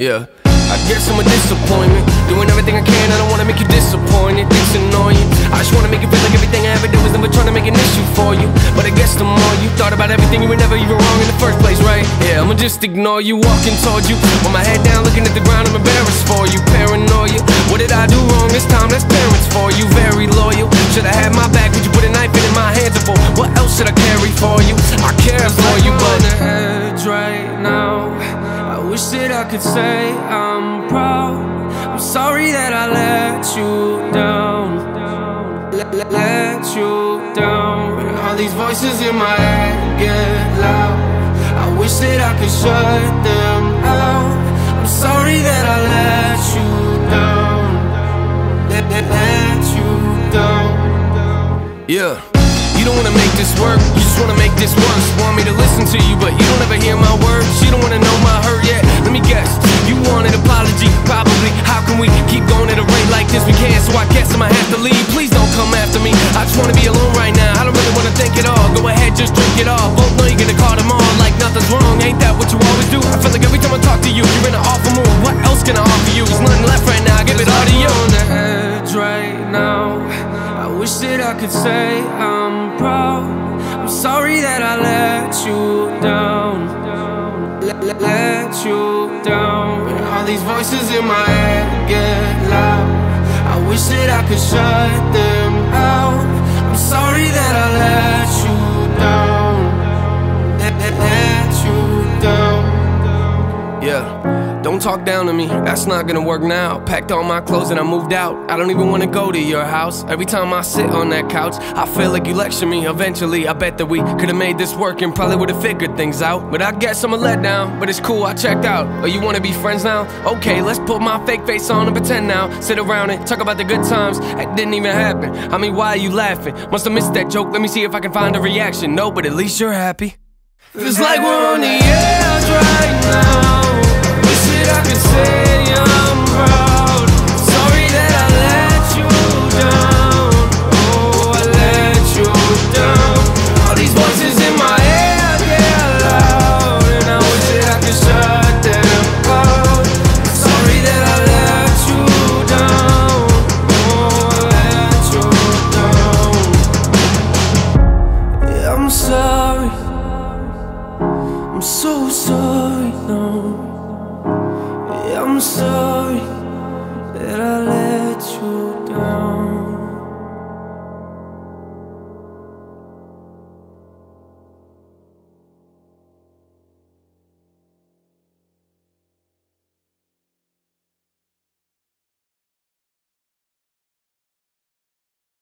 Yeah, I guess I'm a disappointment. Doing everything I can, I don't wanna make you disappointed. It's annoying. I just wanna make you feel like everything I ever did was never trying to make an issue for you. But I guess the more you thought about everything, you were never even wrong in the first place, right? Yeah, I'ma just ignore you, walking towards you with my head down, looking at the ground. I'm embarrassed for you, paranoia. What did I do wrong this time? That's parents for you, very loyal. Should've had my back, would you put a knife in my hands for? What else should I carry for you? I care for you, but on the edge right now. I wish that I could say I'm proud. I'm sorry that I let you down. Let you down. All these voices in my head get loud. I wish that I could shut them out. I'm sorry that I let you down. Let you down. Yeah. You don't wanna make this work, you just wanna make this worse. Want me to listen to you, but you don't ever hear my words. You don't wanna know my hurt yet. Let me guess, you want an apology, probably. How can we keep going at a rate like this? We can't, so I guess I'ma have to leave. Please don't come after me, I just wanna be alone right now. I don't really wanna think it all, go ahead, just drink it all. Both know you're gonna call them on like nothing's wrong. Ain't that what you always do? I feel like every time I talk to you, you're in an awful mood. What else can I offer you? There's nothing left right now, I give it all to you. On the edge right now. I wish that I could say I'm proud. I'm sorry that I let you down. Let you down. All these voices in my head get loud. I wish that I could shut them out. I'm sorry that I let you down. Let you down. Yeah. Don't talk down to me, that's not gonna work now. Packed all my clothes and I moved out. I don't even wanna go to your house. Every time I sit on that couch, I feel like you lecture me. Eventually, I bet that we could've made this work and probably would've figured things out. But I guess I'm a letdown, but it's cool, I checked out. Oh, you wanna be friends now? Okay, let's put my fake face on and pretend now. Sit around and talk about the good times that didn't even happen. I mean, why are you laughing? Must have missed that joke, let me see if I can find a reaction. No, but at least you're happy. Feels like we're on the edge right now. I could say I'm proud. Sorry that I let you down. Oh, I let you down. All these voices in my head get loud, and I wish that I could shut them out. Sorry that I let you down. Oh, I let you down. Yeah, I'm sorry. I'm so sorry now. I'm sorry that I let you down.